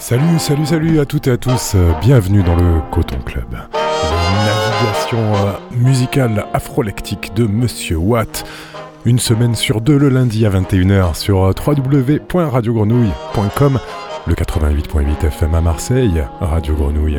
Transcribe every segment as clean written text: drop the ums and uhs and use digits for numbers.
Salut à toutes et à tous, bienvenue dans le Coton Club. La navigation musicale afrolectique de Monsieur Watt, une semaine sur deux le lundi à 21h sur www.radiogrenouille.com, le 88.8 FM à Marseille, Radio Grenouille.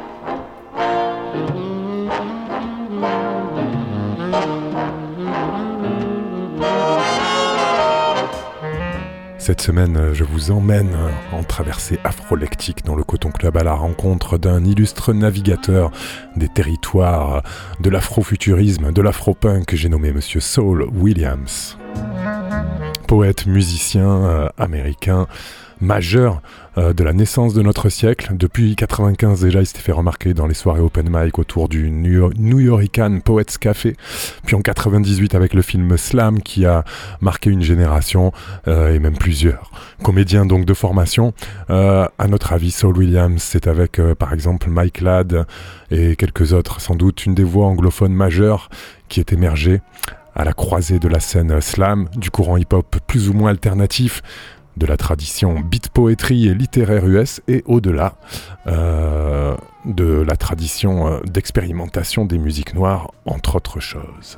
Cette semaine, je vous emmène en traversée afrolectique dans le Coton Club à la rencontre d'un illustre navigateur des territoires de l'afrofuturisme, de l'afropunk, j'ai nommé Monsieur Saul Williams. Poète, musicien américain, majeur de la naissance de notre siècle. Depuis 1995 déjà, il s'était fait remarquer dans les soirées open mic autour du New Yorkican Poets Café. Puis en 1998 avec le film Slam qui a marqué une génération et même plusieurs. Comédien donc de formation. À notre avis, Saul Williams, c'est avec par exemple Mike Ladd et quelques autres, sans doute une des voix anglophones majeures qui est émergée à la croisée de la scène slam, du courant hip-hop plus ou moins alternatif, de la tradition beat poetry et littéraire US et au-delà de la tradition d'expérimentation des musiques noires, entre autres choses.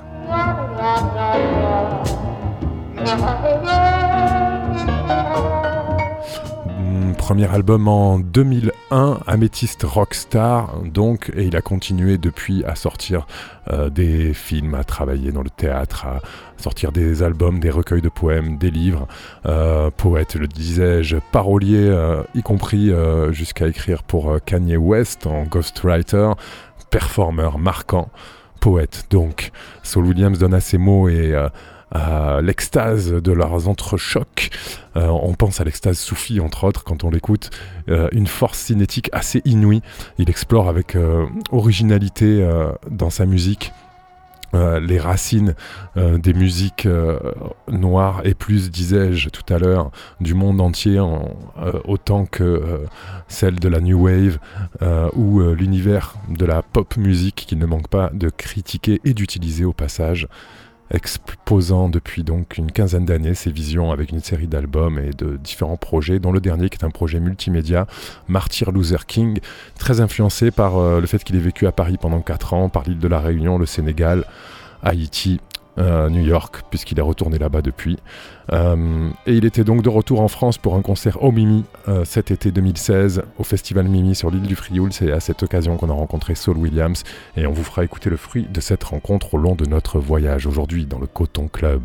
Premier album en 2001, Amethyst Rockstar, donc, et il a continué depuis à sortir des films, à travailler dans le théâtre, à sortir des albums, des recueils de poèmes, des livres, poète, le disais-je, parolier, y compris jusqu'à écrire pour Kanye West en ghostwriter, performeur marquant, poète. Donc, Saul Williams donne à ses mots et à l'extase de leurs entrechocs. On pense à l'extase soufie, entre autres, quand on l'écoute. Une force cinétique assez inouïe. Il explore avec originalité dans sa musique les racines des musiques noires et plus, disais-je tout à l'heure, du monde entier, autant que celle de la New Wave ou l'univers de la pop musique qu'il ne manque pas de critiquer et d'utiliser au passage, exposant depuis donc une quinzaine d'années ses visions avec une série d'albums et de différents projets, dont le dernier qui est un projet multimédia, Martin Luther King, très influencé par le fait qu'il ait vécu à Paris pendant 4 ans, par l'île de la Réunion, le Sénégal, Haïti, New York, puisqu'il est retourné là-bas depuis. Et il était donc de retour en France pour un concert au Mimi cet été 2016 au Festival Mimi sur l'île du Frioul. C'est à cette occasion qu'on a rencontré Saul Williams et on vous fera écouter le fruit de cette rencontre au long de notre voyage aujourd'hui dans le Coton Club.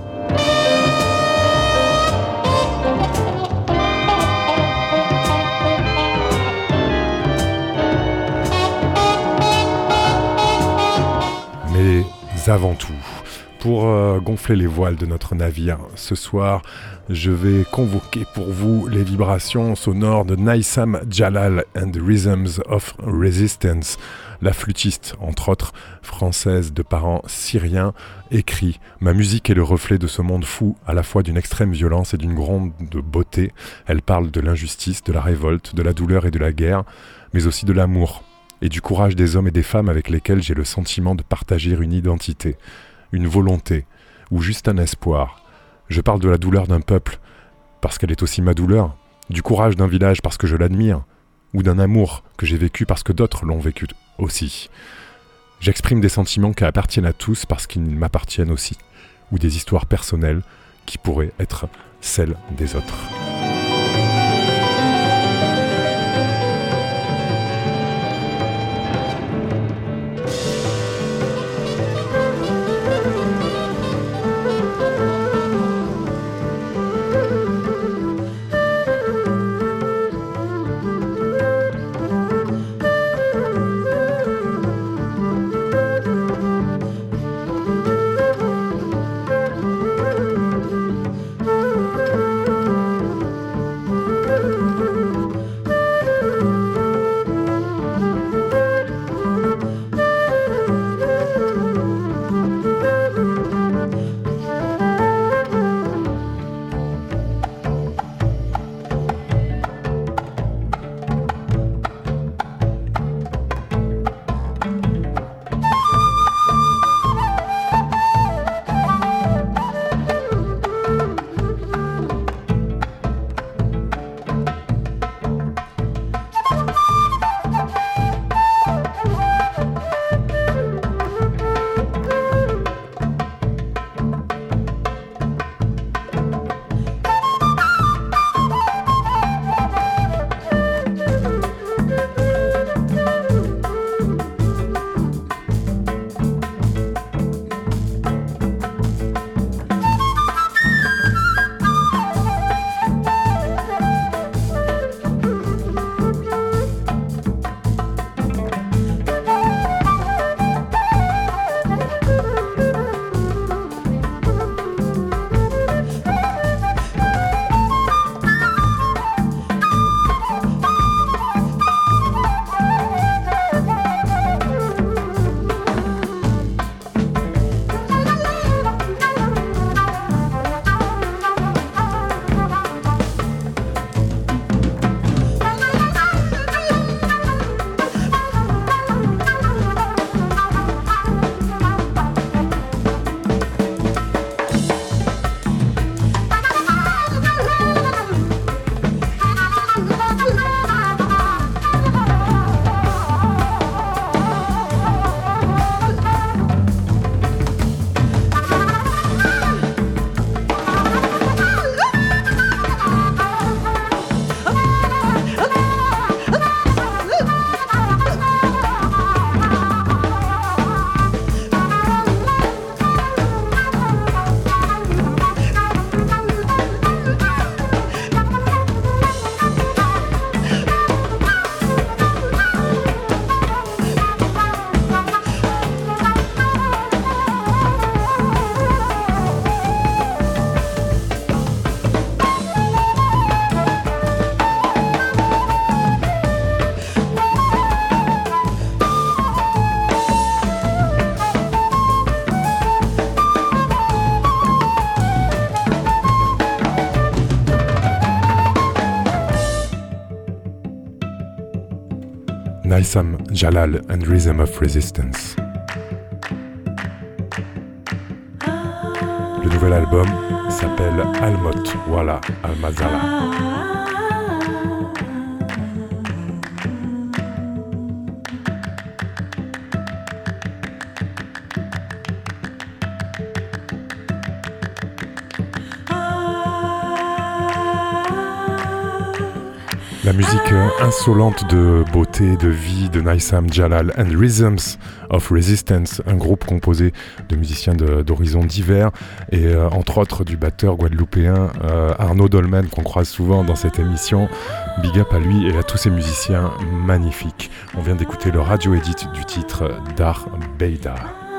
Mais avant tout, pour gonfler les voiles de notre navire, ce soir, je vais convoquer pour vous les vibrations sonores de Naïsam Jalal and Rhythms of Resistance, la flûtiste, entre autres, française de parents syriens, écrit « Ma musique est le reflet de ce monde fou, à la fois d'une extrême violence et d'une grande beauté. Elle parle de l'injustice, de la révolte, de la douleur et de la guerre, mais aussi de l'amour et du courage des hommes et des femmes avec lesquels j'ai le sentiment de partager une identité. Une volonté, ou juste un espoir. Je parle de la douleur d'un peuple, parce qu'elle est aussi ma douleur, du courage d'un village parce que je l'admire, ou d'un amour que j'ai vécu parce que d'autres l'ont vécu aussi. J'exprime des sentiments qui appartiennent à tous parce qu'ils m'appartiennent aussi, ou des histoires personnelles qui pourraient être celles des autres. Naysam Jalal and Rhythm of Resistance. Le nouvel album s'appelle Al-Mot Wala Al-Mazala. La musique insolente de beauté, de vie de Naysam Jalal and Rhythms of Resistance, un groupe composé de musiciens d'horizons divers et entre autres du batteur guadeloupéen Arnaud Dolmen qu'on croise souvent dans cette émission. Big up à lui et à tous ces musiciens magnifiques. On vient d'écouter le radio-edit du titre Dar Beida.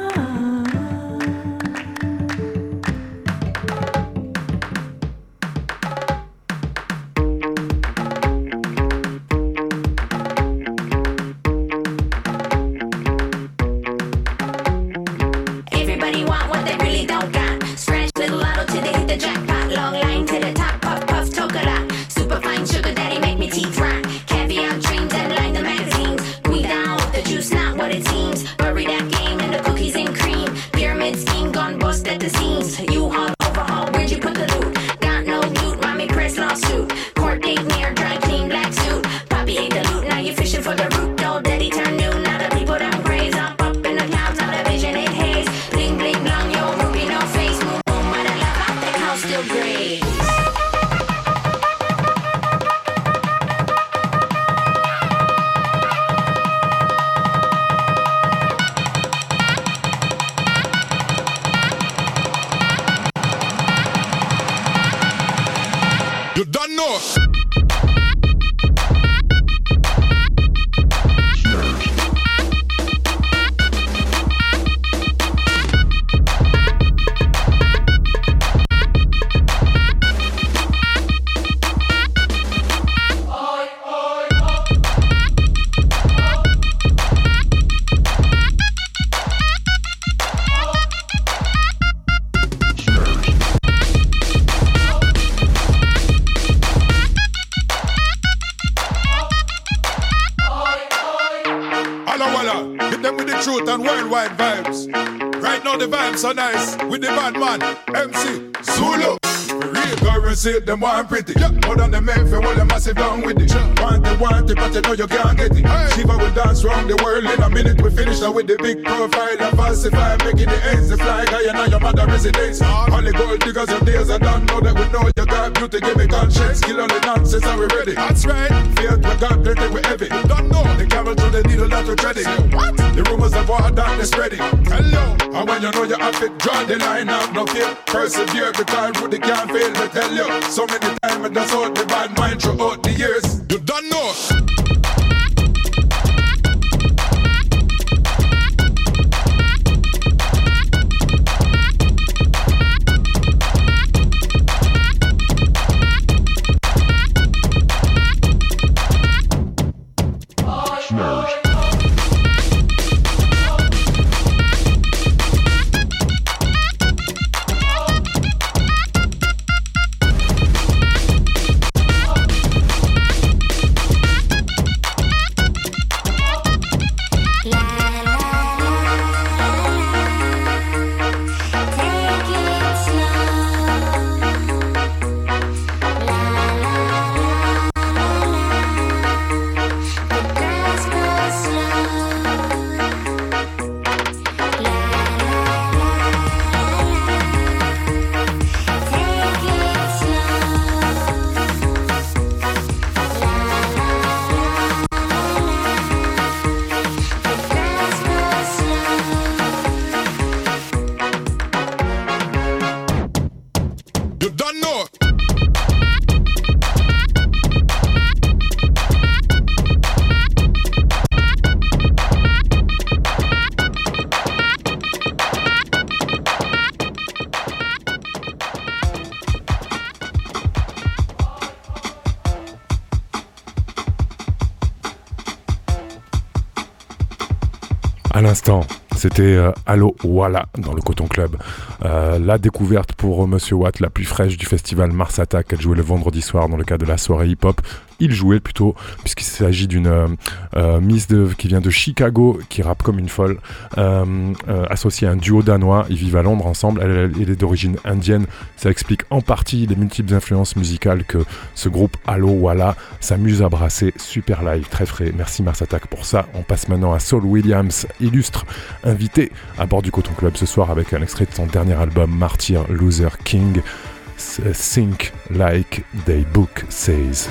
So nice with the bad man, MC Zulu. Real currency, them want pretty. More than the men for all the massive down with it. Want it, but you know you can't get it. Shiva will dance round the world in a minute. We finish now with the big profile and falsify, making the ends the fly guy and now your mother residence. All the gold diggers your days are done. Now that we know you got beauty, give me conscience. Kill all the nonsense and we ready. That's right. Faith we got plenty, we heavy. Don't know the camel to the needle that we treading. What? The rumors of war that they spreading. Hello. And when you know you have it, draw the line out, no fear. Persevere because Rudy can't fail to tell you. So many times and that's out the bad mind throughout the years. You don't know. C'était Allo Walla dans le Coton Club. La découverte pour Monsieur Watt, la plus fraîche du festival Mars Attack, qu'elle jouait le vendredi soir dans le cadre de la soirée hip-hop. Il jouait plutôt, puisqu'il s'agit d'une Miss qui vient de Chicago, qui rappe comme une folle, associée à un duo danois. Ils vivent à Londres ensemble. Elle est d'origine indienne. Ça explique en partie les multiples influences musicales que ce groupe Allo Walla s'amuse à brasser. Super live, très frais. Merci Mars Attack pour ça. On passe maintenant à Saul Williams, illustre invité à bord du Coton Club ce soir avec un extrait de son dernier album Martyr Loser King, Think Like They Book Says.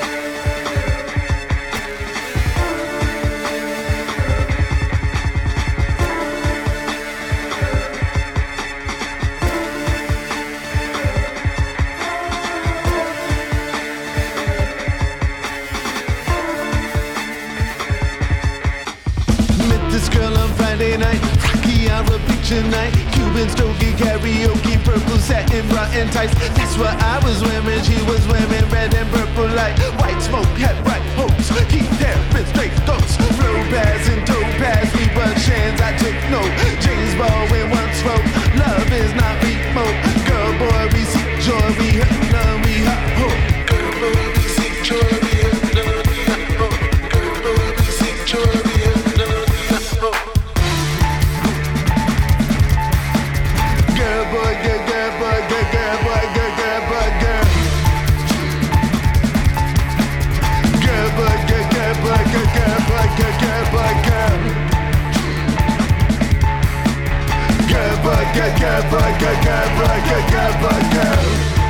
Night, Cuban stogie, karaoke, purple satin, bra and tights. That's what I was wearing. She was wearing red and purple like white smoke. Had right hopes, keep there, been straight thoughts. Flow pass and toe pass, we bust hands. I took no James Baldwin once wrote, love is not remote. Girl, boy, we seek joy, we hurt, love, we hot hope. Girl, boy, we seek joy, we hurt, love, we hot hope. Girl, boy, we seek joy, we hurt, love, we hot hope. Girl, boy, girl, girl, boy, girl, girl, boy, girl, girl, boy, girl. Girl, boy, girl, girl, boy, girl, girl, boy, girl, girl, boy, girl. Girl, boy, girl, girl, boy, girl, girl, boy, girl, girl, boy, girl.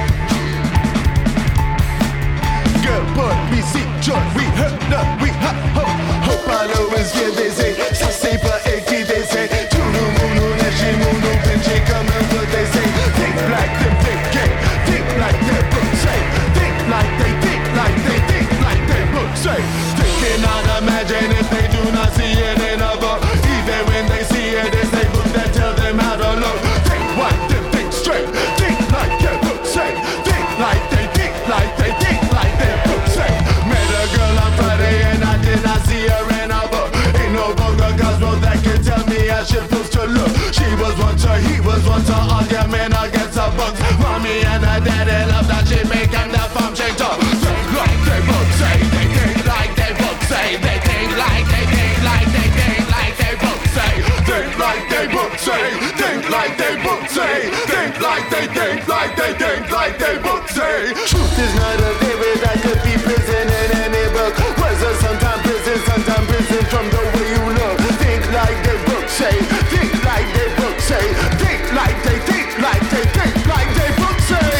Girl, boy, we seek joy, we hurt, love, we hot hope. Hope I know is here, they say. Ça c'est pas écrit, they say. Tout le monde, neshi, mounu, pinchi, comme un peu, they say. Think like them, think like their books say. Think like they think like they think like their books say. They cannot imagine if they do not see it in a book. Even when they see it, it's a book that tell them how to look. Think like them, think straight. Think like their books say. Think like they think like they think like their books say. Met a girl on Friday and I did not see her in a book. Ain't no book or gospel that can tell me how she supposed to look. She was once her, he was once her argument against her books. Mommy and her daddy love that she make and that farm shake up. Think like they books say, they think like they books say. They think like they think like they think like they books say. Think like they books say, think like they books say. Think like they think like they think like they books say. Truth is not a lyric that could be prison in any book. Was a sometimes prison from the way you look. Think like they books say, think like they books say. Think like they think like they think like they books say.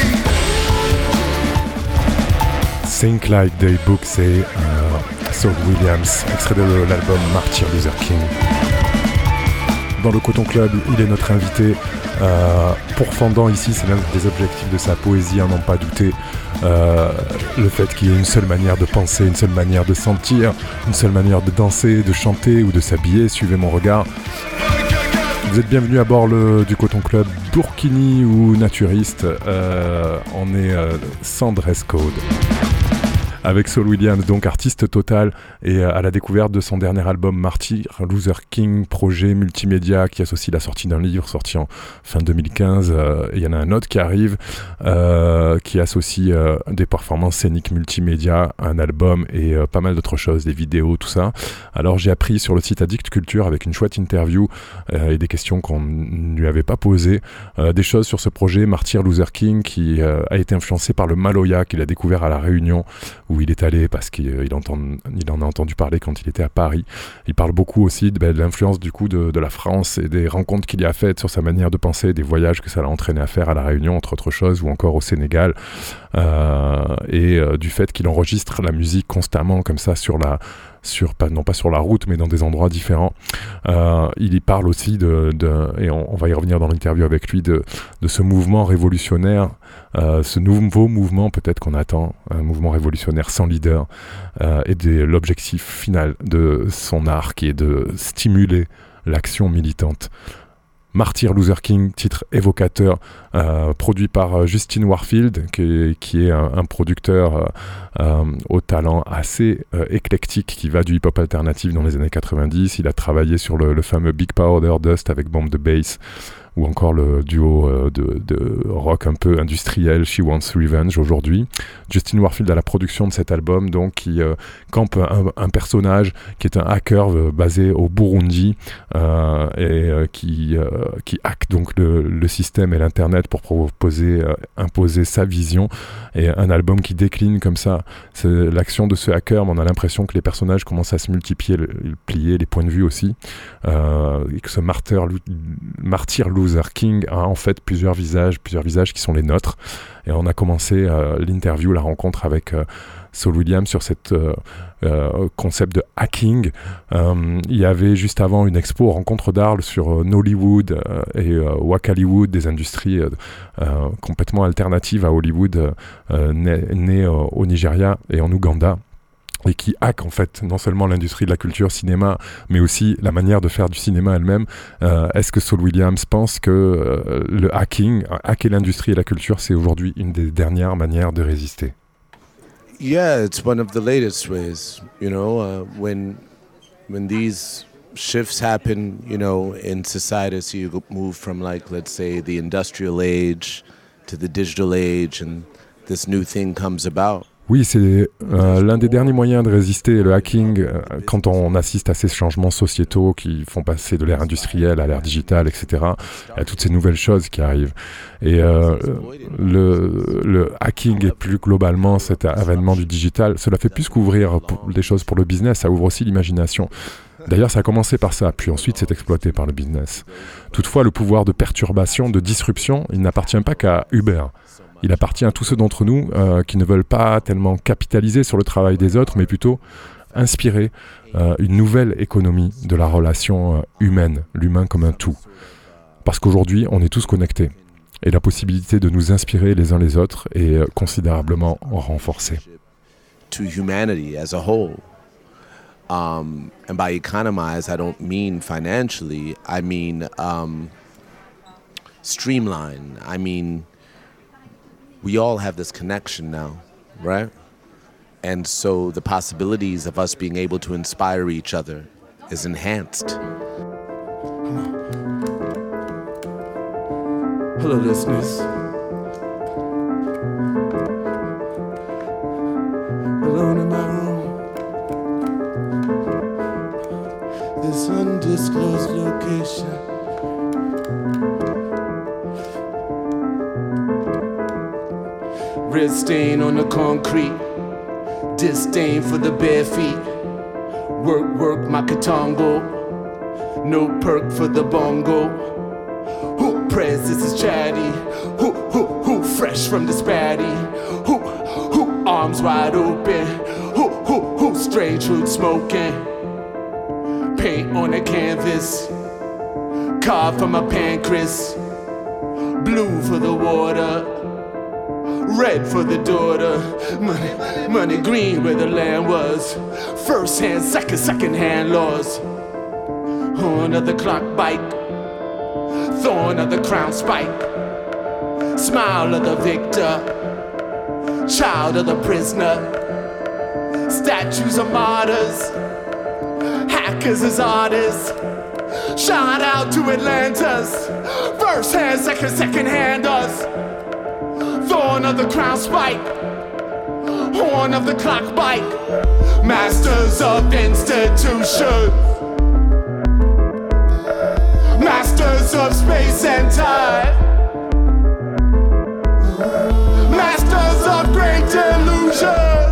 Think Like They Book Say, Saul Williams, extrait de l'album Martyr Loser King. Dans le Coton Club, il est notre invité. Pourfendant ici, c'est l'un des objectifs de sa poésie, à n'en pas douter. Le fait qu'il y ait une seule manière de penser, une seule manière de sentir, une seule manière de danser, de chanter ou de s'habiller, suivez mon regard. Vous êtes bienvenus à bord du Coton Club, burkini ou naturiste. On est sans dress code. Avec Saul Williams, donc artiste total, et à la découverte de son dernier album Martyr Loser King, projet multimédia qui associe la sortie d'un livre sorti en fin 2015. Il y en a un autre qui arrive, qui associe des performances scéniques multimédia, un album et pas mal d'autres choses, des vidéos, tout ça. Alors j'ai appris sur le site Addict Culture avec une chouette interview et des questions qu'on ne lui avait pas posées, des choses sur ce projet Martyr Loser King qui a été influencé par le Maloya qu'il a découvert à La Réunion, où il est allé parce qu'il en a entendu parler quand il était à Paris. Il parle beaucoup aussi de l'influence du coup de la France et des rencontres qu'il y a faites sur sa manière de penser, des voyages que ça l'a entraîné à faire à La Réunion entre autres choses, ou encore au Sénégal, et du fait qu'il enregistre la musique constamment comme ça non pas sur la route mais dans des endroits différents. Il y parle aussi et on va y revenir dans l'interview avec lui, de ce mouvement révolutionnaire, ce nouveau mouvement peut-être qu'on attend, un mouvement révolutionnaire sans leader, et l'objectif final de son art qui est de stimuler l'action militante. Martyr Luther King, titre évocateur, produit par Justin Warfield, qui est un producteur au talent assez éclectique, qui va du hip-hop alternatif dans les années 90. Il a travaillé sur le fameux Big Powder Dust avec Bomb the Bass, ou encore le duo de rock un peu industriel She Wants Revenge aujourd'hui. Justin Warfield à la production de cet album, donc, qui campe un personnage qui est un hacker basé au Burundi qui hack donc le système et l'internet pour imposer sa vision, et un album qui décline comme ça l'action de ce hacker, mais on a l'impression que les personnages commencent à se multiplier, plier, les points de vue aussi, et que ce martyr Luther King a en fait plusieurs visages qui sont les nôtres. Et on a commencé l'interview, la rencontre avec Saul Williams sur cette concept de hacking. Il y avait juste avant une expo rencontre d'Arles sur Nollywood et Wakaliwood, des industries complètement alternatives à Hollywood, nées au Nigeria et en Ouganda, et qui hack en fait non seulement l'industrie de la culture cinéma, mais aussi la manière de faire du cinéma elle-même. Est-ce que Saul Williams pense que le hacker l'industrie et la culture, c'est aujourd'hui une des dernières manières de résister? Yeah, it's one of the latest ways, when these shifts happen, in society, so you move from, like, let's say, the industrial age to the digital age, and this new thing comes about. Oui, c'est l'un des derniers moyens de résister, le hacking, quand on assiste à ces changements sociétaux qui font passer de l'ère industrielle à l'ère digitale, etc. Il y a toutes ces nouvelles choses qui arrivent. Et le hacking et plus globalement cet avènement du digital, cela fait plus qu'ouvrir des choses pour le business, ça ouvre aussi l'imagination. D'ailleurs, ça a commencé par ça, puis ensuite c'est exploité par le business. Toutefois, le pouvoir de perturbation, de disruption, il n'appartient pas qu'à Uber. Il appartient à tous ceux d'entre nous qui ne veulent pas tellement capitaliser sur le travail des autres, mais plutôt inspirer une nouvelle économie de la relation humaine, l'humain comme un tout. Parce qu'aujourd'hui, on est tous connectés. Et la possibilité de nous inspirer les uns les autres est considérablement renforcée. To humanity as a whole. And by economize, I don't mean financially. I mean streamline. I mean, we all have this connection now, right? And so the possibilities of us being able to inspire each other is enhanced. Hello, listeners. Alone in my room. This undisclosed location. Red stain on the concrete, disdain for the bare feet. Work my katongo, no perk for the bongo. Who press this is chatty? Who fresh from the spatty? Who arms wide open? Who straight truth smoking? Paint on the canvas, carved from a pancreas. Blue for the water, red for the daughter, money green where the land was. First hand, second hand laws. Horn of the clock bite, thorn of the crown spike. Smile of the victor, child of the prisoner. Statues of martyrs, hackers as artists. Shout out to Atlantis, first hand, second hand us. Thorn of the crown spike, horn of the clock bite. Masters of institutions, masters of space and time, masters of great delusions,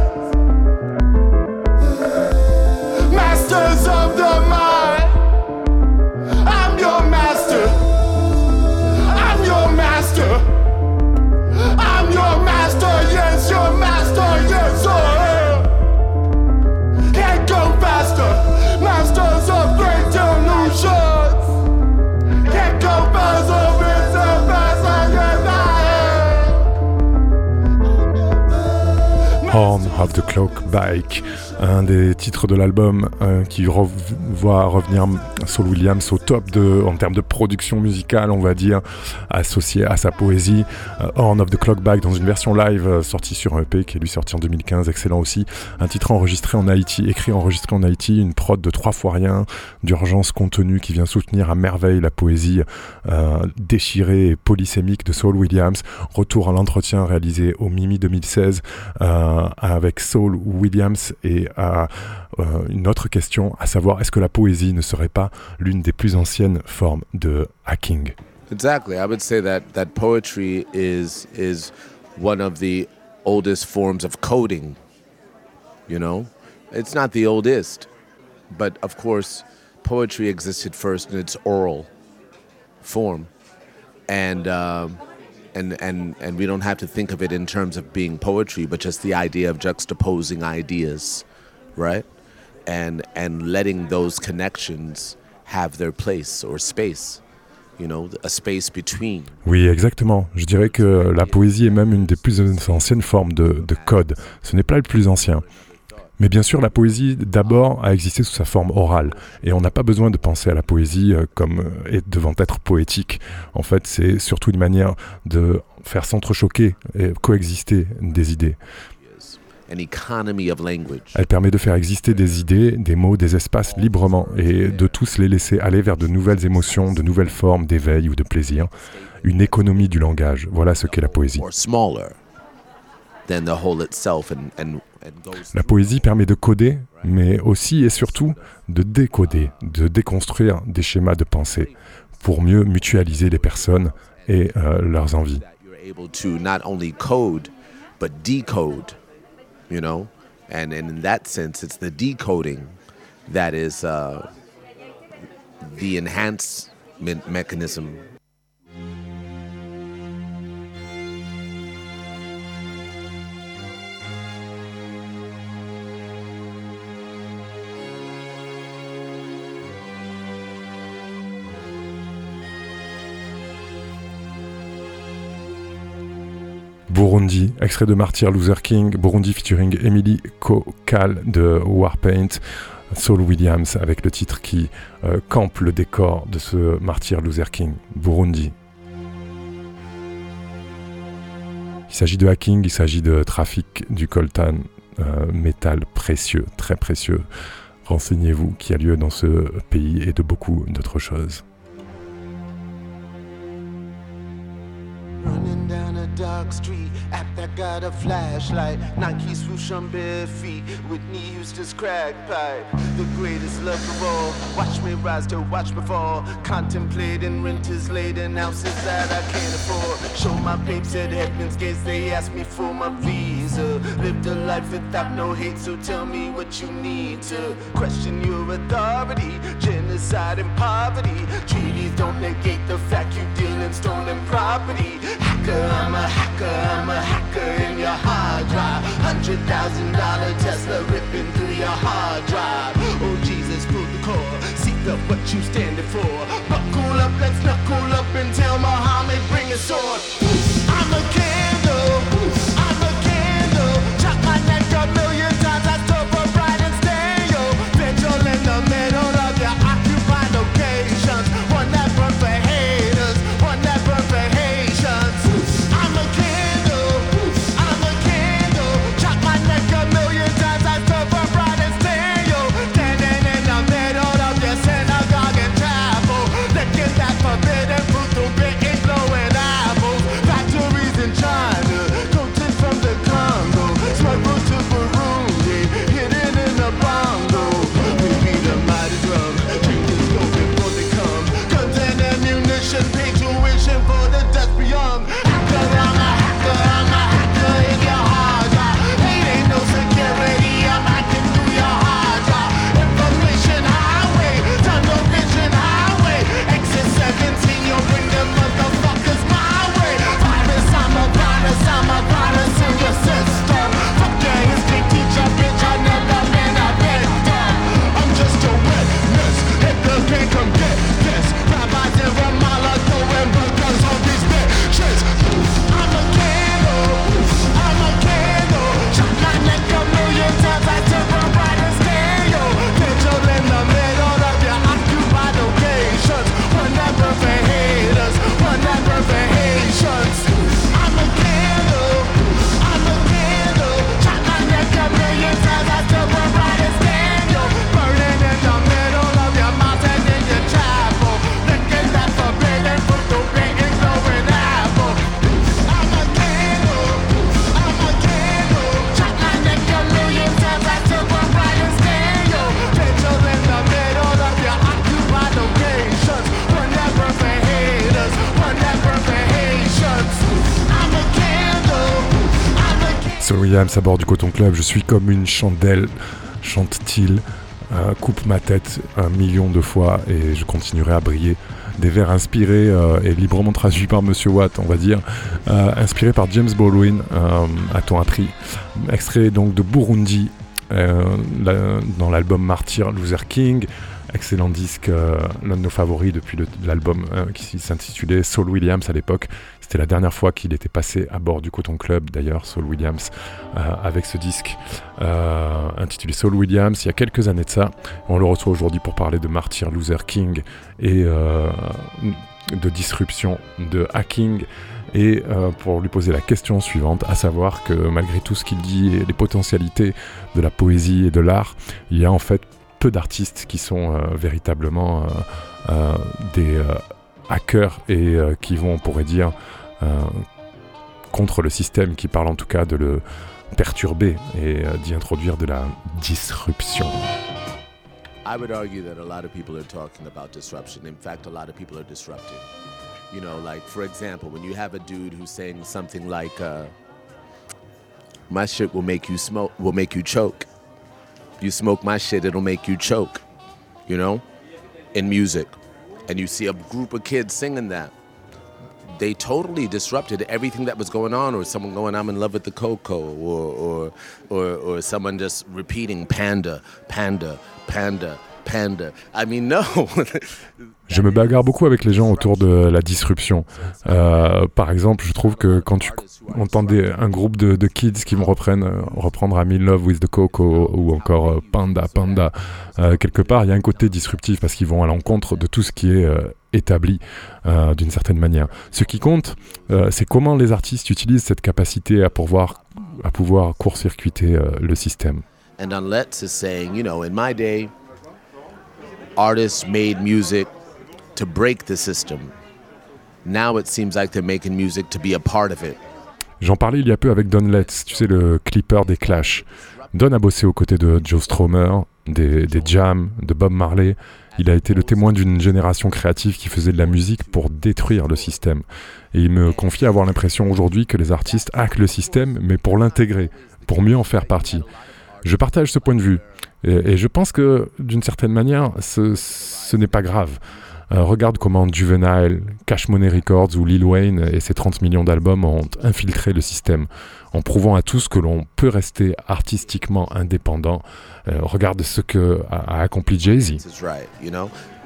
masters of the mind. I'm your master, I'm your master, I'm your master, yes, your master, yes, can't go faster, masters of great delusions. Can't go faster, faster, faster, of the Clock Bike, un des titres de l'album qui voit revenir Saul Williams au top en termes de production musicale, on va dire, associé à sa poésie. Horn of the Clock Bike dans une version live sortie sur un EP qui est lui sorti en 2015, excellent aussi. Un titre enregistré en Haïti, enregistré en Haïti, une prod de 3 fois rien, d'urgence contenue qui vient soutenir à merveille la poésie déchirée et polysémique de Saul Williams. Retour à l'entretien réalisé au Mimi 2016 avec Saul Williams et une autre question, à savoir est-ce que la poésie ne serait pas l'une des plus anciennes formes de hacking? Exactly. I would say that poetry is one of the oldest forms of coding. You know, it's not the oldest, but of course, poetry existed first in its oral form, and we don't have to think of it in terms of being poetry, but just the idea of juxtaposing ideas, right? And letting those connections have their place or space. You know, a space between. Oui, exactement. Je dirais que la poésie est même une des plus anciennes formes de code. Ce n'est pas le plus ancien. Mais bien sûr, la poésie, d'abord, a existé sous sa forme orale. Et on n'a pas besoin de penser à la poésie comme devant être poétique. En fait, c'est surtout une manière de faire s'entrechoquer et coexister des idées. Elle permet de faire exister des idées, des mots, des espaces librement et de tous les laisser aller vers de nouvelles émotions, de nouvelles formes d'éveil ou de plaisir. Une économie du langage, voilà ce qu'est la poésie. La poésie permet de coder, mais aussi et surtout de décoder, de déconstruire des schémas de pensée pour mieux mutualiser les personnes et leurs envies. You know, and in that sense, it's the decoding that is the enhancement mechanism. Burundi, extrait de Martyr Luther King, Burundi featuring Emily Kokal de Warpaint, Saul Williams avec le titre qui campe le décor de ce Martyr Luther King, Burundi. Il s'agit de hacking, il s'agit de trafic du coltan, métal précieux, très précieux. Renseignez-vous qui a lieu dans ce pays et de beaucoup d'autres choses. Running down a dark street, after got a flashlight, Nike swoosh on bare feet, Whitney Houston's crack pipe, the greatest love of all, watch me rise to watch me fall, contemplating renters laden ounces that I can't afford, show my papes at Heaven's Gates, they ask me for my visa, lived a life without no hate, so tell me what you need to question your authority, genocide and poverty, treaties don't negate the fact you deal in stolen property. Hacker, I'm a hacker in your hard drive. $100,000 Tesla ripping through your hard drive. Oh Jesus, pull the cord, seek up what you standing for. Buckle up, let's knuckle up and tell Muhammad bring a sword. I'm a candle, I'm a candle. Chop my neck a million times, I stop upright and stereo. Vigil in the middle of your occupied locations. One that burn for haters, one that burn for Haitians. I'm a candle, chop my neck a million times, I stop upright and stereo. Standing in the middle of your synagogue and chapel, licking that forbidden fruit through bitten glowing apples. Williams à bord du Cotton Club. Je suis comme une chandelle, chante-t-il. Coupe ma tête 1 million de fois et je continuerai à briller. Des vers inspirés et librement traduits par Monsieur Watt, on va dire, inspirés par James Baldwin, a-t-on appris. Extrait donc de Burundi, dans l'album Martyr Luther King. Excellent disque, l'un de nos favoris depuis l'album qui s'intitulait Saul Williams à l'époque. C'était la dernière fois qu'il était passé à bord du Cotton Club, d'ailleurs, Saul Williams, avec ce disque intitulé Saul Williams, il y a quelques années de ça. On le reçoit aujourd'hui pour parler de Martyr Luther King et de disruption, de hacking, et pour lui poser la question suivante, à savoir que malgré tout ce qu'il dit et les potentialités de la poésie et de l'art, il y a en fait peu d'artistes qui sont véritablement des hackers et qui vont, on pourrait dire, contre le système, qui parle en tout cas de le perturber et d'y introduire de la disruption. I would argue that a lot of people are talking about disruption. In fact, a lot of people are disrupting. You know, like, for example, when you have a dude who's saying something like, my shit will make you choke. You smoke my shit, it'll make you choke, you know, in music. And you see a group of kids singing that. They totally disrupted everything that was going on, or someone going, I'm in love with the cocoa, or someone just repeating panda, panda, panda, panda. I mean, no. Je me bagarre beaucoup avec les gens autour de la disruption. Par exemple, je trouve que quand tu entends un groupe de kids qui vont reprendre I'm in love with the cocoa ou encore panda, panda, quelque part, il y a un côté disruptif parce qu'ils vont à l'encontre de tout ce qui est établi d'une certaine manière. Ce qui compte, c'est comment les artistes utilisent cette capacité à pouvoir court-circuiter le système. And Let's is saying, you know, in my day, artists made music to break the system. Now it seems like they're making music to be a part of it. J'en parlais il y a peu avec Don Letts, tu sais, le clipper des Clash. Don a bossé aux côtés de Joe Strummer, des Jam, de Bob Marley. Il a été le témoin d'une génération créative qui faisait de la musique pour détruire le système. Et il me confie avoir l'impression aujourd'hui que les artistes hackent le système, mais pour l'intégrer, pour mieux en faire partie. Je partage ce point de vue. Et je pense que, d'une certaine manière, ce n'est pas grave. Regarde comment Juvenile, Cash Money Records ou Lil Wayne et ses 30 millions d'albums ont infiltré le système, en prouvant à tous que l'on peut rester artistiquement indépendant. Regarde ce que a accompli Jay-Z. Right, you know?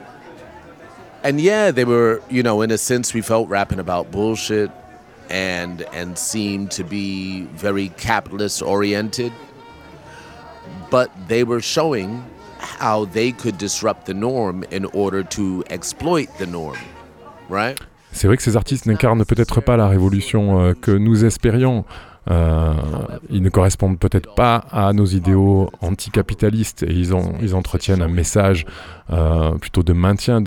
And yeah, they were, you know, in a sense we felt rapping about bullshit and seemed to be very capitalist oriented. But they were showing how they could disrupt the norm in order to exploit the norm, right? C'est vrai que ces artistes n'incarnent peut-être pas la révolution que nous espérions. Ils ne correspondent peut-être pas à nos idéaux anticapitalistes et ils entretiennent un message plutôt de maintien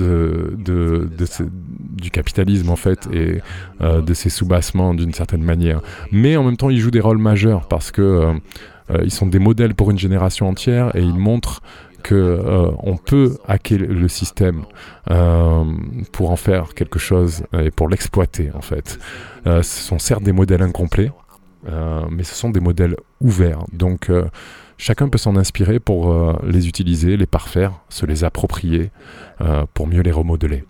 du capitalisme en fait et de ses soubassements d'une certaine manière. Mais en même temps, ils jouent des rôles majeurs parce que ils sont des modèles pour une génération entière et ils montrent qu'on peut hacker le système pour en faire quelque chose et pour l'exploiter en fait. Ce sont certes des modèles incomplets, mais ce sont des modèles ouverts. Donc chacun peut s'en inspirer pour les utiliser, les parfaire, se les approprier pour mieux les remodeler.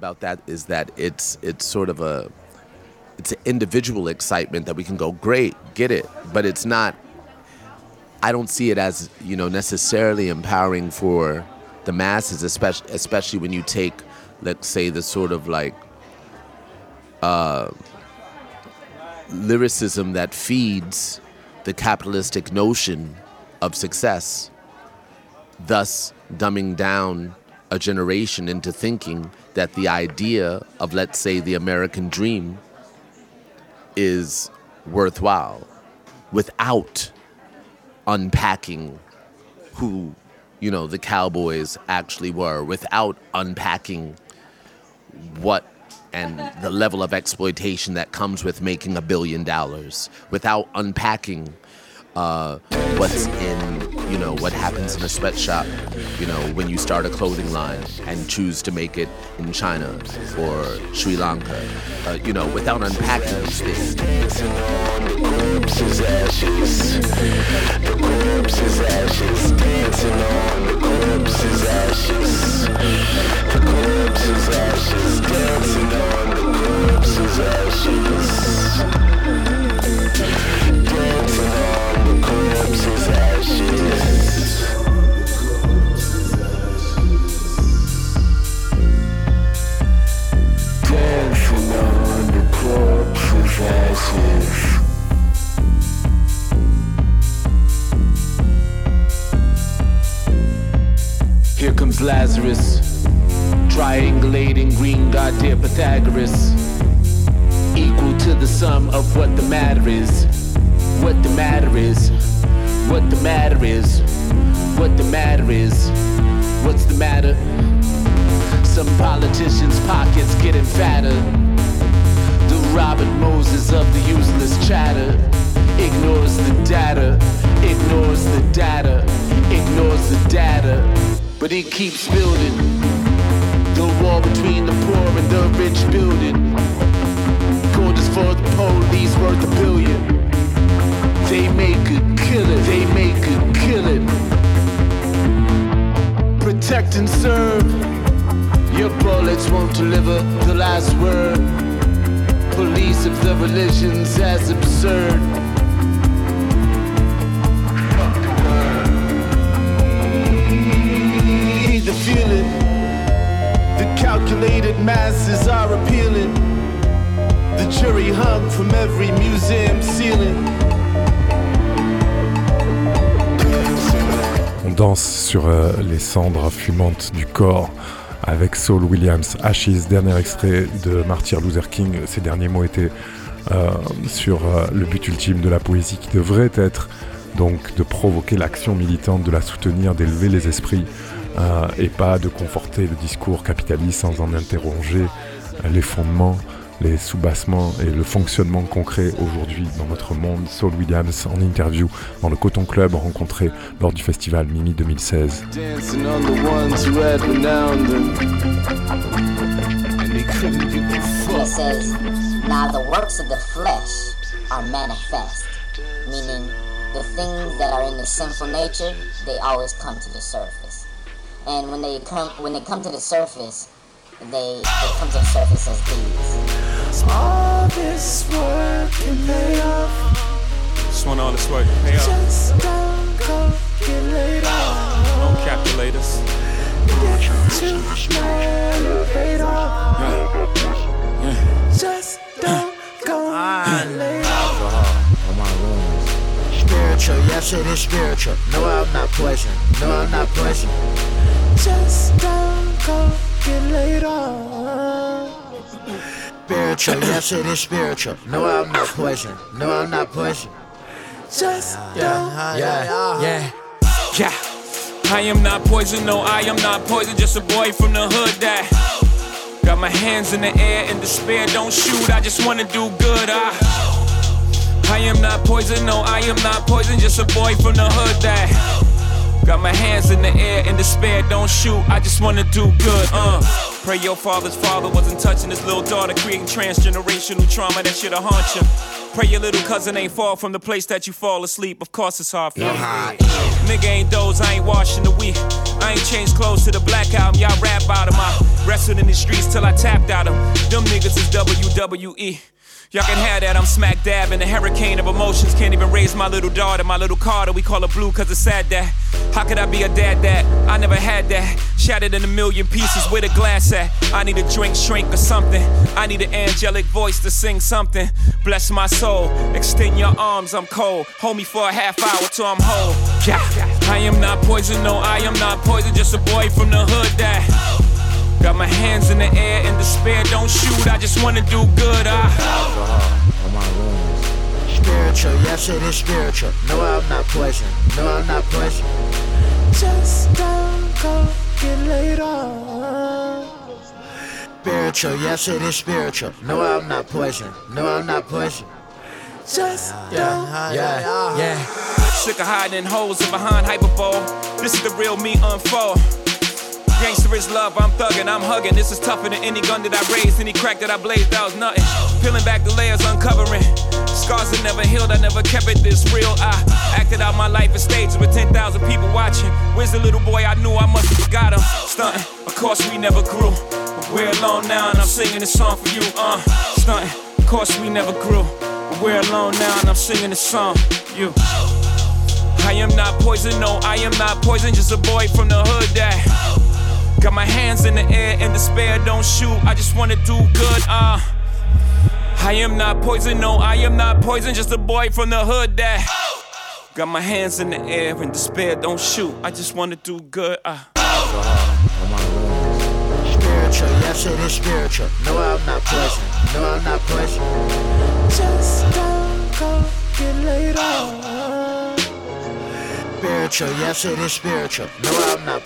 It's an individual excitement that we can go, great, get it, but it's not. I don't see it as, you know, necessarily empowering for the masses, especially when you take, let's say, the sort of like lyricism that feeds the capitalistic notion of success, thus dumbing down a generation into thinking that the idea of, let's say, the American dream is worthwhile without unpacking who, you know, the cowboys actually were, without unpacking what and the level of exploitation that comes with making $1 billion, without unpacking what's in, you know, what happens in a sweatshop, you know, when you start a clothing line and choose to make it in China or Sri Lanka, you know, without unpacking these things. The corpse's ashes. The corpse's ashes. Dancing on the corpse's ashes. The corpse's ashes. Dancing on the corpse's ashes. Dancing on the corpse's ashes. Dancing on the corpse's ashes. Here comes Lazarus, triangulating green god dear Pythagoras, equal to the sum of what the matter is. What the matter is. What the matter is. What the matter is. What's the matter? Some politicians' pockets getting fatter. The Robert Moses of the useless chatter ignores the data, ignores the data, ignores the data. But he keeps building the wall between the poor and the rich building. Gold is for the police, worth $1 billion. They make it kill it, they make it kill it. Protect and serve. Your bullets won't deliver the last word. Police of the religions as absurd. The feeling, the calculated masses are appealing. The jury hung from every museum ceiling. On danse sur les cendres fumantes du corps avec Saul Williams, Ashes, dernier extrait de Martin Luther King. Ces derniers mots étaient sur le but ultime de la poésie qui devrait être donc de provoquer l'action militante, de la soutenir, d'élever les esprits et pas de conforter le discours capitaliste sans en interroger les fondements, les sous-bassements et le fonctionnement concret aujourd'hui dans notre monde. Saul Williams en interview dans le Coton Club rencontré lors du festival Mimi 2016. He says, now the works of the flesh are manifest, meaning the things that are in the sinful nature, they always come to the surface. And when they come to the surface, they come to the surface as these. all this work can pay off. Just want all this work to pay off. Just don't go get laid off. Don't calculate us. Get too mad, paid off. Yeah. Just don't go get laid off. Spiritual, yes it is spiritual. No, I'm not poison. No, I'm not poison. Just don't go get laid off. Spiritual, yes it is spiritual. No, I'm not poison. No, I'm not poison. Just don't. Yeah. I am not poison, no, I am not poison. Just a boy from the hood that got my hands in the air in despair. Don't shoot, I just wanna do good. I am not poison, no, I am not poison. Just a boy from the hood that got my hands in the air in despair. Don't shoot, I just wanna do good. Pray your father's father wasn't touching his little daughter, creating transgenerational trauma that shit'll haunt you. Pray your little cousin ain't fall from the place that you fall asleep. Of course it's hard for you. Nigga ain't those, I ain't washing the weed. I ain't changed clothes to the Black Album, y'all rap out him. I wrestled in the streets till I tapped out him. Them niggas is WWE. Y'all can have that, I'm smack dab in a hurricane of emotions. Can't even raise my little daughter, my little Carter. We call her Blue cause it's sad that. How could I be a dad that? I never had that. Shattered in a million pieces, where the glass at? I need a drink, shrink or something. I need an angelic voice to sing something. Bless my soul, extend your arms, I'm cold. Hold me for a half hour till I'm whole. Yeah. I am not poison, no, I am not poison. Just a boy from the hood that got my hands in the air in despair. Don't shoot, I just wanna do good. Spiritual, yes it is spiritual. No, I'm not poison. No, I'm not poison. Just don't go get laid off. Spiritual, yes it is spiritual. No, I'm not poison. No, I'm not poison. Just don't. Yeah. Sick of hiding holes and behind hyperbole. This is the real me unfold. Gangster is love, I'm thuggin', I'm hugging. This is tougher than any gun that I raised, any crack that I blazed, that was nothing. Peeling back the layers, uncovering scars that never healed, I never kept it this real. I acted out my life in stages with 10,000 people watching. Where's the little boy I knew? I must have forgot him. Stuntin', of course we never grew, but we're alone now and I'm singing this song for you. Stuntin', of course we never grew, but we're alone now and I'm singing this song for you. I am not poison, no, I am not poison, just a boy from the hood that got my hands in the air in despair, don't shoot, I just wanna do good, I am not poison, no, I am not poison, just a boy from the hood that got my hands in the air in despair, don't shoot, I just wanna do good, Spiritual, yes it is spiritual, no I'm not poison, no I'm not poison. Just don't go get laid off. Spiritual, yes it is spiritual, no I'm not.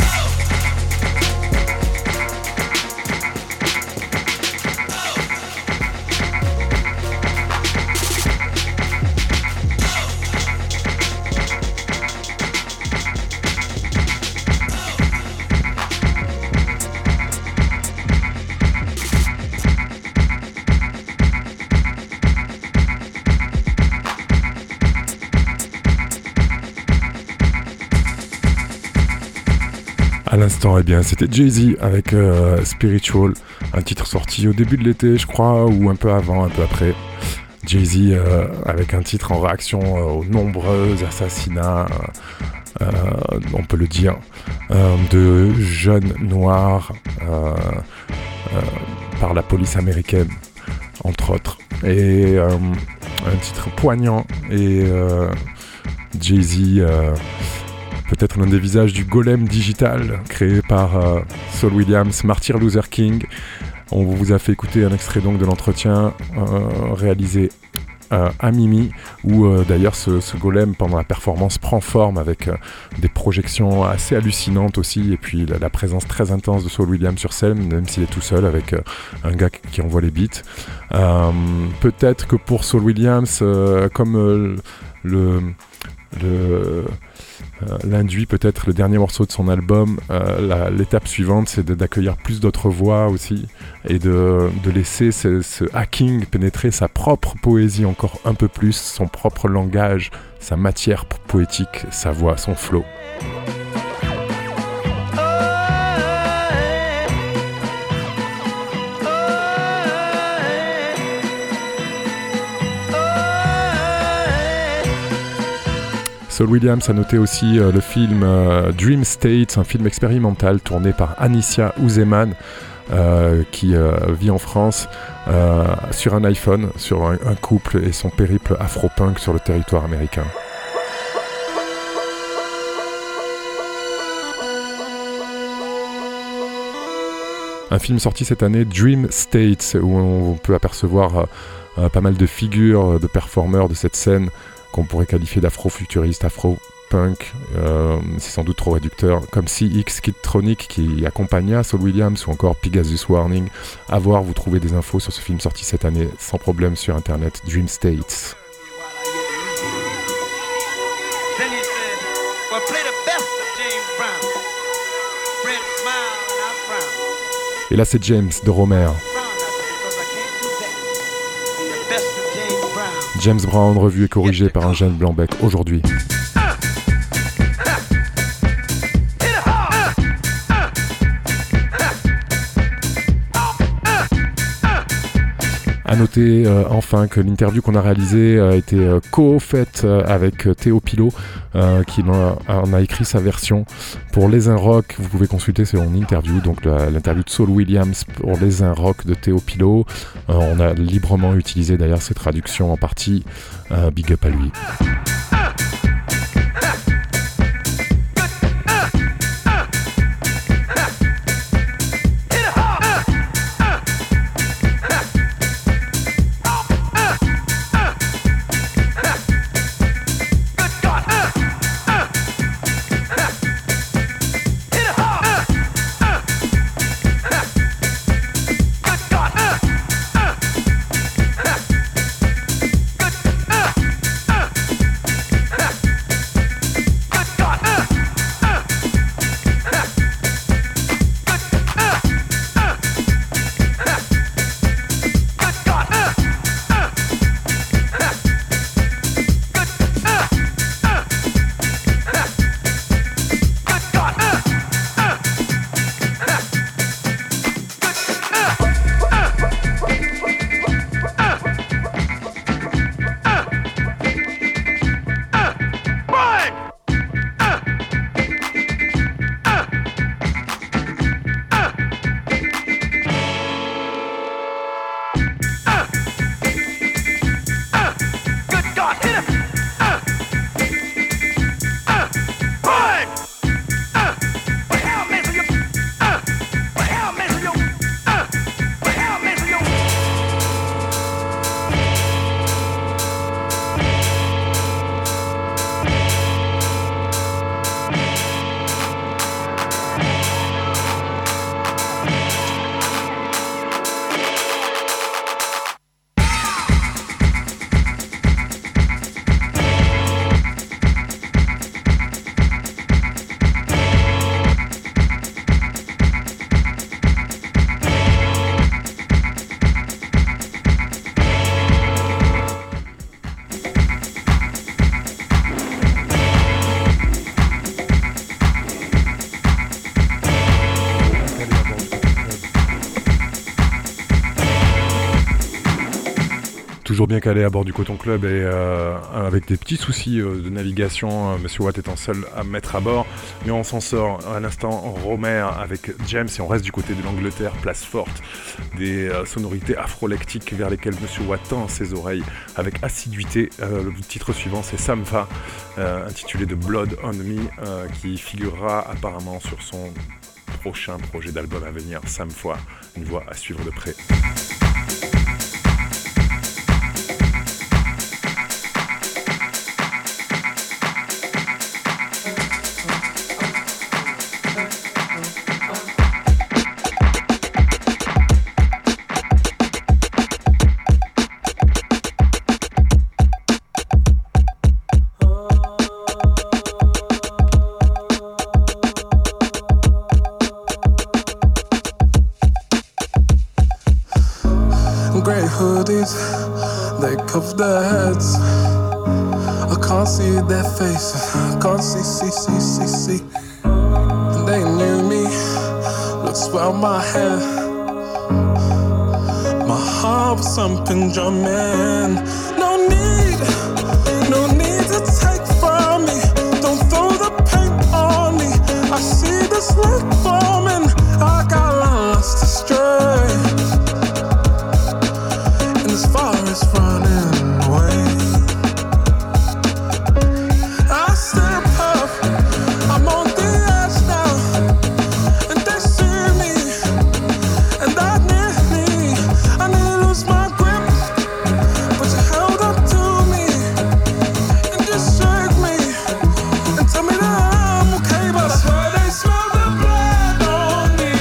À l'instant, eh bien, c'était Jay-Z avec Spiritual, un titre sorti au début de l'été, je crois, ou un peu avant, un peu après. Jay-Z avec un titre en réaction aux nombreux assassinats, on peut le dire, de jeunes noirs par la police américaine, entre autres. Et un titre poignant et Jay-Z... peut-être l'un des visages du golem digital créé par Saul Williams, Martyr Luther King. On vous a fait écouter un extrait donc de l'entretien réalisé à Mimi, où d'ailleurs ce golem pendant la performance prend forme avec des projections assez hallucinantes aussi, et puis la présence très intense de Saul Williams sur scène, même s'il est tout seul avec un gars qui envoie les beats. Peut-être que pour Saul Williams, comme l'induit peut-être le dernier morceau de son album, l'étape suivante c'est d'accueillir plus d'autres voix aussi et de laisser ce hacking pénétrer sa propre poésie encore un peu plus, son propre langage, sa matière poétique, sa voix, son flow. Saul Williams a noté aussi le film Dream State, un film expérimental tourné par Anicia Ouzeman, qui vit en France sur un iPhone, sur un couple et son périple afro-punk sur le territoire américain. Un film sorti cette année, Dream State, où on peut apercevoir pas mal de figures, de performeurs de cette scène qu'on pourrait qualifier d'afro-futuriste, afro-punk, c'est sans doute trop réducteur, comme CX Kidtronic qui accompagna Saul Williams ou encore Pegasus Warning. À voir, vous trouvez des infos sur ce film sorti cette année sans problème sur internet, Dream States. Et là c'est James de Romer. James Brown, revu et corrigé par un jeune Blanc-Bec aujourd'hui. À noter enfin que l'interview qu'on a réalisée a été co-faite avec Théo Pilot, qui en a écrit sa version pour Les Un Rock. Vous pouvez consulter son interview, donc l'interview de Saul Williams pour Les Un Rock de Théo Pilot. On a librement utilisé d'ailleurs ses traductions en partie. Big up à lui. toujours bien calé à bord du Coton Club et avec des petits soucis de navigation, Monsieur Watt étant seul à mettre à bord, mais on s'en sort. À l'instant, Romer avec James et on reste du côté de l'Angleterre, place forte, des sonorités afro-lectiques vers lesquelles Monsieur Watt tend ses oreilles avec assiduité. Le titre suivant, c'est Sampha, intitulé de Blood on Me, qui figurera apparemment sur son prochain projet d'album à venir, Sampha, une voix à suivre de près. They cover their heads. I can't see their faces. I can't see. And they knew me. Look, swell my hair. My heart was thumping, drumming. No need to take from me. Don't throw the paint on me. I see this lake forming. I got lost astray. As far as running away, I step up, I'm on the edge now, and they see me, and I need me. I nearly lose my grip, but you held up to me, and you shook me, and tell me that I'm okay, but I swear they smell the blood on me.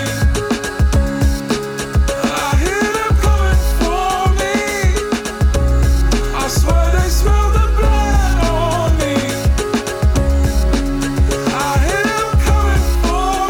I hear them coming for me. I swear they smell the blood on me. I hear them coming for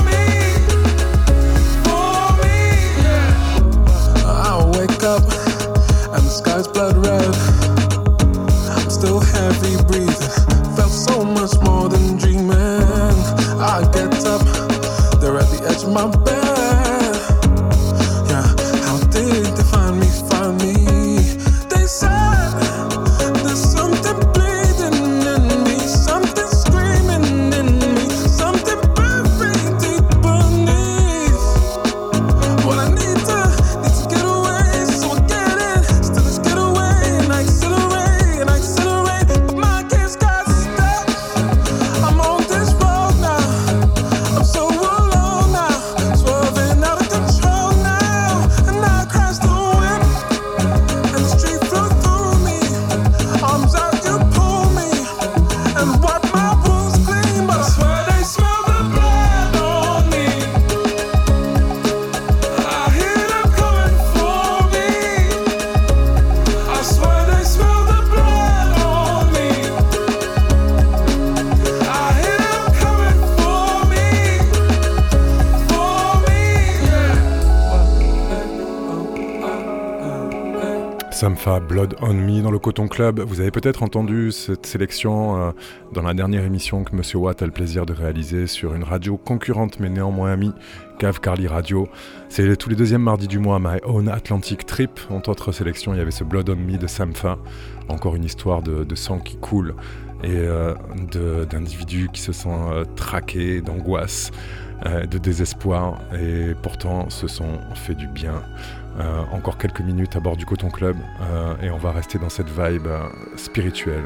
me, yeah. I wake up and the sky's blood red. I'm still heavy breathing, felt so much more than dreaming. I get up, they're at the edge of my bed. Yeah, how did they find me? They said there's something bleeding in me, something screaming in me, something buried deep beneath. Well, I need to get away, so I get in. Still let's get away, and I accelerate, but my gears got stuck. I'm on this road now, I'm so alone now, swerving out of control now, and I crashed the whip. And the street flew through me. Arms out, you pull me and wipe my wounds clean. But I swear they smell the blood on me. I hear them coming for me. I swear they smell the blood on me. I hear them coming for me, yeah. Sampha, Blood on Me dans le Coton Club. Vous avez peut-être entendu cette sélection dans la dernière émission que Monsieur Watt a le plaisir de réaliser sur une radio concurrente mais néanmoins amie, Cave Carly Radio. C'est tous les deuxièmes mardis du mois, My Own Atlantic Trip. Entre autres sélections, il y avait ce Blood on Me de Sampha. Encore une histoire de sang qui coule et d'individus qui se sentent traqués, d'angoisse, de désespoir. Et pourtant, ce son fait du bien. Encore quelques minutes à bord du Coton Club et on va rester dans cette vibe spirituelle.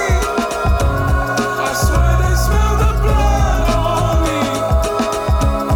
I swear they smell the blood on me.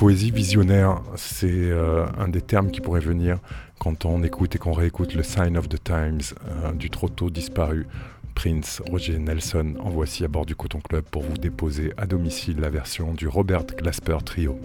poésie visionnaire, c'est un des termes qui pourrait venir quand on écoute et qu'on réécoute le Sign of the Times du trop tôt disparu Prince Roger Nelson. En voici à bord du Coton Club pour vous déposer à domicile la version du Robert Glasper Trio.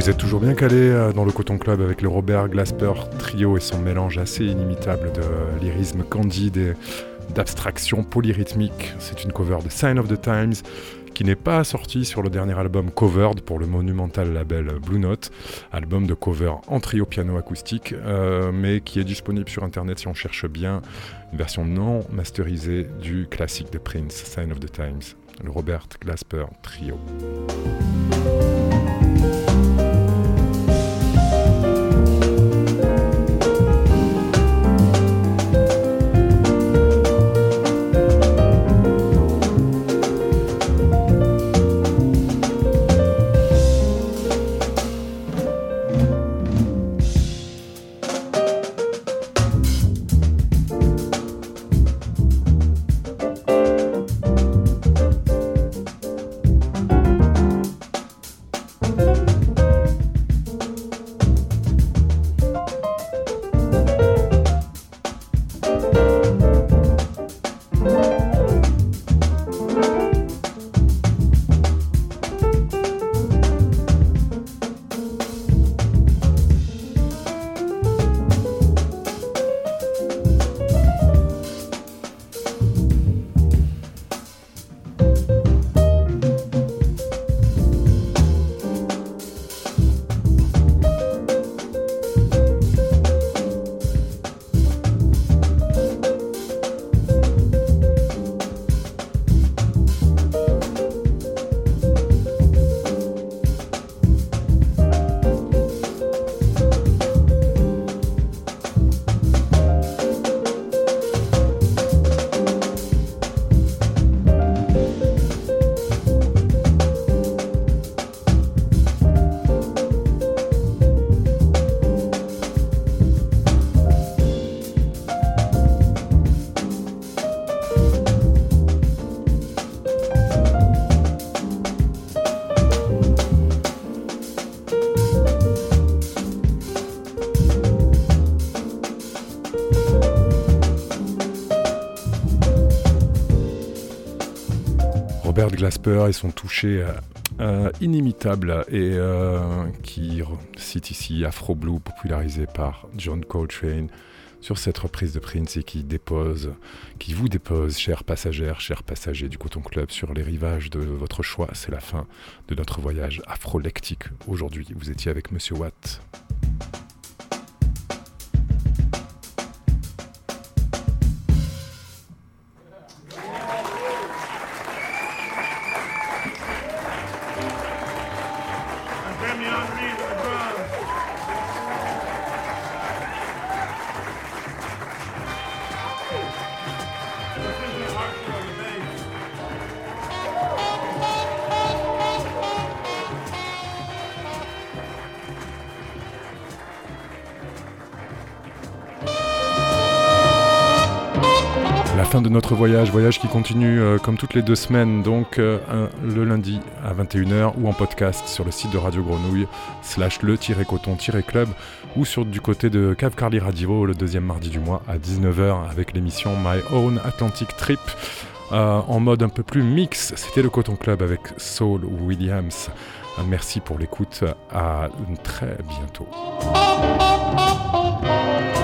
Vous êtes toujours bien calé dans le Coton Club avec le Robert Glasper Trio et son mélange assez inimitable de lyrisme candide et d'abstraction polyrythmique. C'est une cover de Sign of the Times qui n'est pas sortie sur le dernier album Covered pour le monumental label Blue Note, album de cover en trio piano acoustique, mais qui est disponible sur internet si on cherche bien, une version non masterisée du classique de Prince, Sign of the Times, le Robert Glasper Trio. Robert Glasper et son toucher inimitable et qui cite ici Afro Blue popularisé par John Coltrane sur cette reprise de Prince et qui vous dépose, chères passagères, chers passagers du Coton Club, sur les rivages de votre choix. C'est la fin de notre voyage afrolectique aujourd'hui. Vous étiez avec Monsieur Watt. Fin de notre voyage qui continue comme toutes les 2 semaines, donc le lundi à 21h ou en podcast sur le site de Radio Grenouille /le-coton-club ou sur du côté de Cave Carly Radio le 2e mardi du mois à 19h avec l'émission My Own Atlantic Trip en mode un peu plus mix. C'était le Coton Club avec Saul Williams. Merci pour l'écoute, à très bientôt.